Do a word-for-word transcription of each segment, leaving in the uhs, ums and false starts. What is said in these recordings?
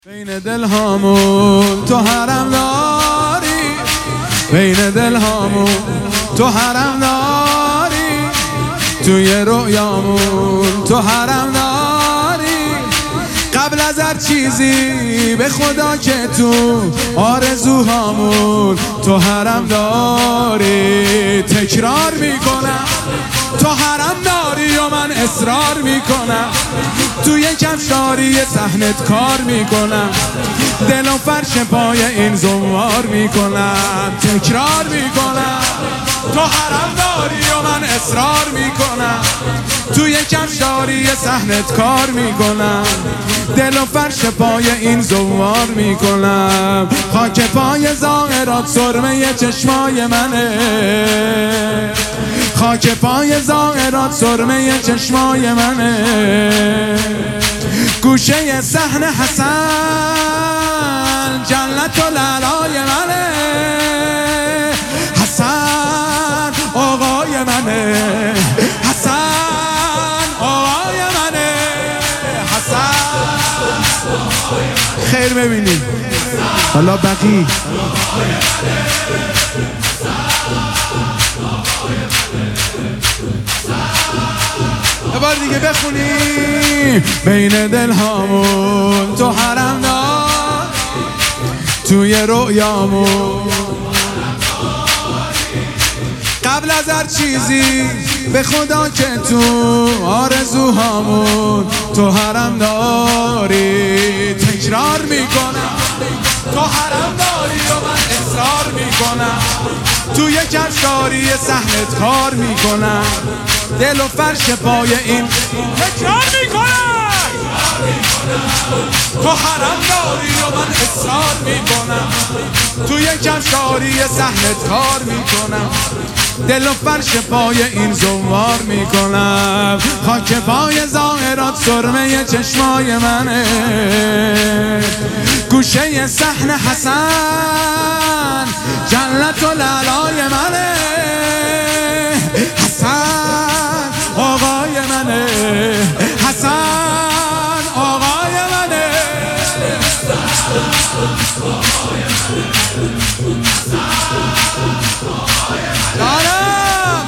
بین دلهامون تو حرم داری، بین دلهامون تو حرم داری، توی رویامون تو حرم داری. قبل از هر چیزی به خدا که تو آرزوهامون تو حرم داری. تکرار میکنم تو حرم داری و من اصرار میکنم، توی کفشاری صحنت کار میکنم، دل و فرش پای این زوار میکنم. تکرار میکنم تو حرم داری و من اصرار میکنم، توی کفشاری صحنت کار میکنم، دل و فرش پای این زوار میکنم. خاک پای ظاهرات سرمه چشمای منه، خاک پای ظاهرات سرمه چشمای منه، گوشه صحن حسن جنت و لالای منه. حسن آقای منه، حسن آقای منه، حسن. خیر ببینید حالا بقی یه بار دیگه بخونی. بین دلهامون تو حرم دار، توی رویامون قبل از هر چیزی به خدا که تو آرزوهامون تو حرم داری. تکرار میکنم تو حرم داری و من اصرار میکنم، توی کفشاری صحنت کار میکنم، دل و فرش پای این تکرار میکنم. تو حرم داری و من اصرار میکنم، توی کفشاری صحنت کار میکنم، دل و فرش پای این زوار میکنم. خاک پای ظاهرات سرمه چشمای منه، گوشه صحن حسن جنت و لالای منه. حسن آقای منه، حسن آقای منه. جانم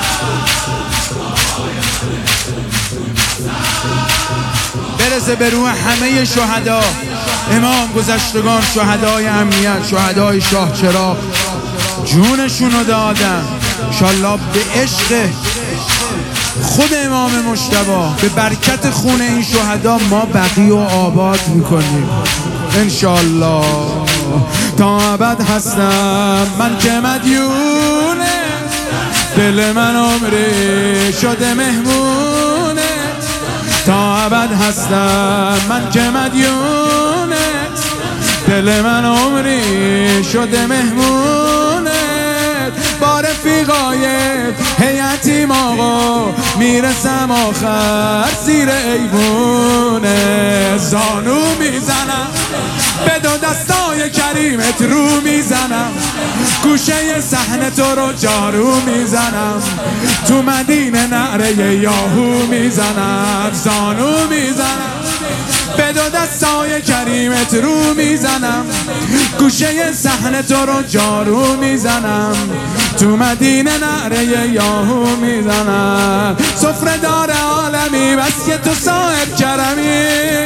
برسه به روح همه شهدا، امام گذشتگان، شهدای امنیت، شهدای شاه چراغ، جونشونو دادن انشالله به عشق خود امام مجتبی، به برکت خون این شهدا ما بقی و آباد میکنیم انشالله. تا ابد هستم من که مدیونه، دل من عمری شده مهمونه. تا ابد هستم من که مدیونه، دل من عمری شده مهمونه. با رفیقایت هیئتیم آقا میرسم آخر زیر ایوونه. زانو میزنم به دو دستای کریمت رو میزنم، گوشه صحنه تو رو جارو میزنم، تو مدینه نعره یاهو میزنم. زانو میزنم به دو دستای کریمت رو میزنم، گوشه صحنه تو رو جارو میزنم، تو مدینه نعره یاهو میزنم. سفره دار عالمی بس که تو صاحب کرمی،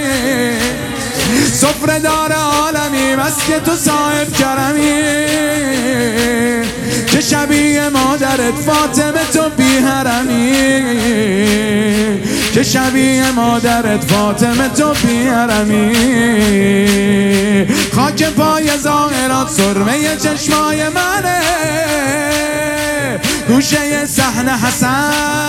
سفره دار عالمی بس که تو صاحب کرمی، که شبیه مادرت فاطمه تو بی حرمی، که شبیه مادرت فاطمه تو بی حرمی. خاک پای ظاهرات سرمه چشمای منه، گوشه صحن حسن